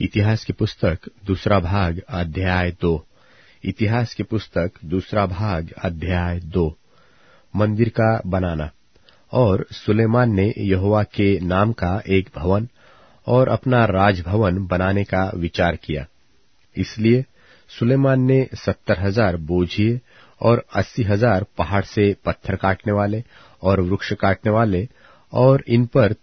इतिहास की पुस्तक दूसरा भाग अध्याय 2। इतिहास की पुस्तक दूसरा भाग अध्याय 2। मंदिर का बनाना। और सुलेमान ने यहोवा के नाम का एक भवन और अपना राजभवन बनाने का विचार किया। इसलिए सुलेमान ने 70,000 बोझिए और 80,000 पहाड़ से पत्थर काटने वाले और वृक्ष काटने वाले और इन पर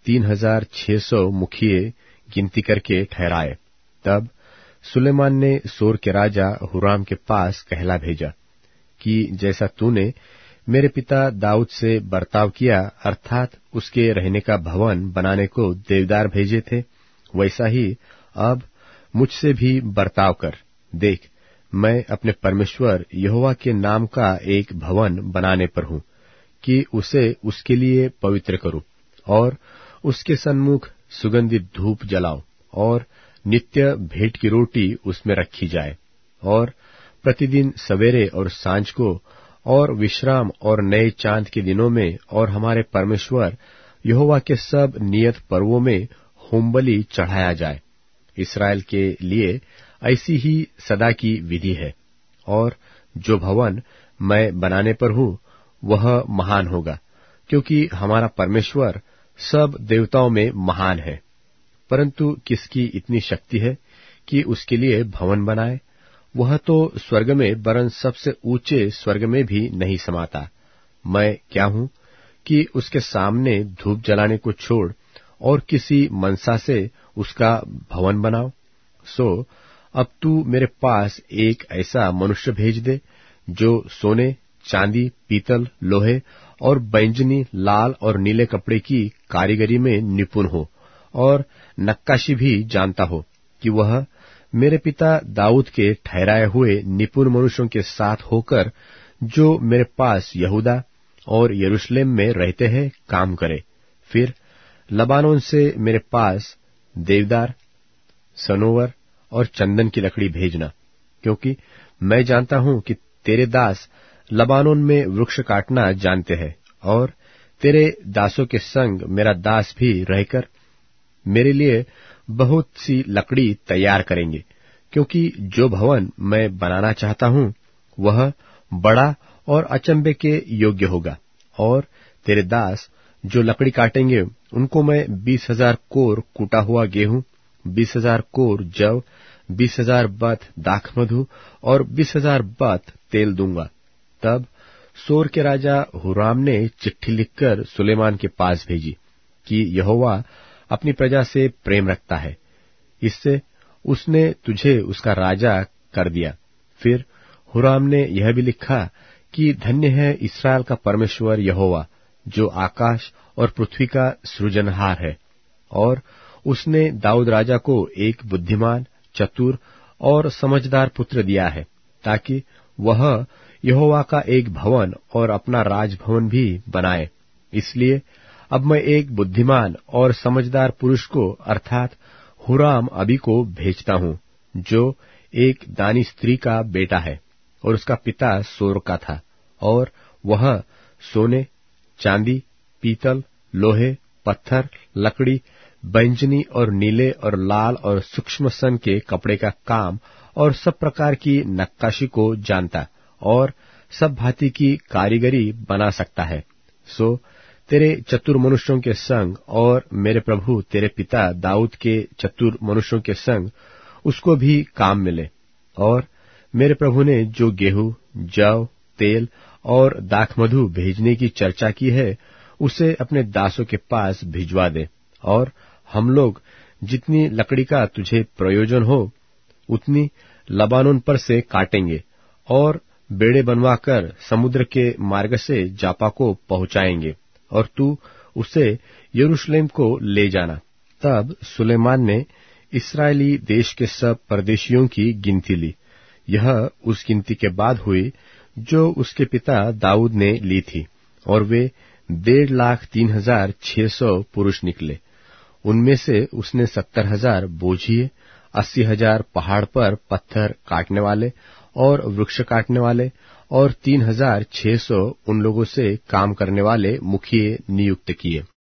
3,600 मुखिए गिनती करके ठहराए। तब सुलेमान ने सोर के राजा हुराम के पास कहला भेजा कि जैसा तूने मेरे पिता दाऊद से बर्ताव किया, अर्थात उसके रहने का भवन बनाने को देवदार भेजे थे, वैसा ही अब मुझसे भी बर्ताव कर। देख, मैं अपने परमेश्वर यहोवा के नाम का एक भवन बनाने पर हूँ कि उसे उसके लिए पवित्र करूँ और उसके सन्मुख सुगंधित धूप जलाऊं और नित्य भेंट की रोटी उसमें रखी जाए और प्रतिदिन सवेरे और सांझ को और विश्राम और नए चांद के दिनों में और हमारे परमेश्वर यहोवा के सब नियत पर्वों में होमबलि चढ़ाया जाए। इस्राएल के लिए ऐसी ही सदा की विधि है। और जो भवन मैं बनाने पर हूँ वह महान होगा, क्योंकि हमारा परमेश्वर सब देवताओं में महान है। परंतु किसकी इतनी शक्ति है कि उसके लिए भवन बनाए? वह तो स्वर्ग में वरन सबसे ऊंचे स्वर्ग में भी नहीं समाता। मैं क्या हूं कि उसके सामने धूप जलाने को छोड़ और किसी मनसा से उसका भवन बनाओ? सो अब तू मेरे पास एक ऐसा मनुष्य भेज दे जो सोने, चांदी, पीतल, लोहे और बैंजनी, लाल और नीले कपड़े की कारीगरी में निपुण हो और नक्काशी भी जानता हो, कि वह मेरे पिता दाऊद के ठहराए हुए निपुण मनुष्यों के साथ होकर जो मेरे पास यहूदा और यरूशलेम में रहते हैं काम करे। फिर लबानोन से मेरे पास देवदार, सनोवर और चंदन की लकड़ी भेजना, क्योंकि मैं जानता हूं कि तेरे दास लबानोन में वृक्ष काटना जानते हैं और तेरे दासों के संग मेरा दास भी रहकर मेरे लिए बहुत सी लकड़ी तैयार करेंगे, क्योंकि जो भवन मैं बनाना चाहता हूं वह बड़ा और अचंभे के योग्य होगा। और तेरे दास जो लकड़ी काटेंगे उनको मैं 20,000 कोर कूटा हुआ गेहूं, 20,000 कोर जव, 20,000 बत दाखमधु और 20,000 बत तेल दूंगा। तब सोर के राजा हुराम ने चिट्ठी लिखकर सुलेमान के पास भेजी कि यहोवा अपनी प्रजा से प्रेम रखता है, इससे उसने तुझे उसका राजा कर दिया। फिर हुराम ने यह भी लिखा कि धन्य है इस्राएल का परमेश्वर यहोवा, जो आकाश और पृथ्वी का सृजनहार है। और उसने दाऊद राजा को एक बुद्धिमान, चतुर और समझदार पुत्र दिया है, ताकि वह यहोवा का एक भवन और अपना राजभवन भी बनाए। इसलिए अब मैं एक बुद्धिमान और समझदार पुरुष को अर्थात हुराम अबी को भेजता हूं, जो एक दानी स्त्री का बेटा है और उसका पिता सोर का था, और वह सोने, चांदी, पीतल, लोहे, पत्थर, लकड़ी, बैंजनी और नीले और लाल और सूक्ष्म सन के कपड़े का काम और सब प्रकार की नक्काशी को जानता और सब भांति की कारीगरी बना सकता है। सो तेरे चतुर मनुष्यों के संग और मेरे प्रभु तेरे पिता दाऊद के चतुर मनुष्यों के संग उसको भी काम मिले। और मेरे प्रभु ने जो गेहूं, जव, तेल और दाखमधु भेजने की चर्चा की है, उसे अपने दासों के पास भिजवा दे। और हम लोग जितनी लकड़ी का तुझे प्रयोजन हो उतनी लबानोन पर से काटेंगे और बेड़े बनवाकर समुद्र के मार्ग से जापा को पहुंचाएंगे, और तू उसे यरूशलेम को ले जाना। तब सुलेमान ने इस्राएली देश के सब परदेशियों की गिनती ली। यह उस गिनती के बाद हुई जो उसके पिता दाऊद ने ली थी, और वे 1,03,600 पुरुष निकले। उनमें से उसने 70,000 बोझिए, 80,000 पहाड़ पर पत्थर काटने वाले और वृक्ष काटने वाले और 3,600 उन लोगों से काम करने वाले मुखिए नियुक्त किए।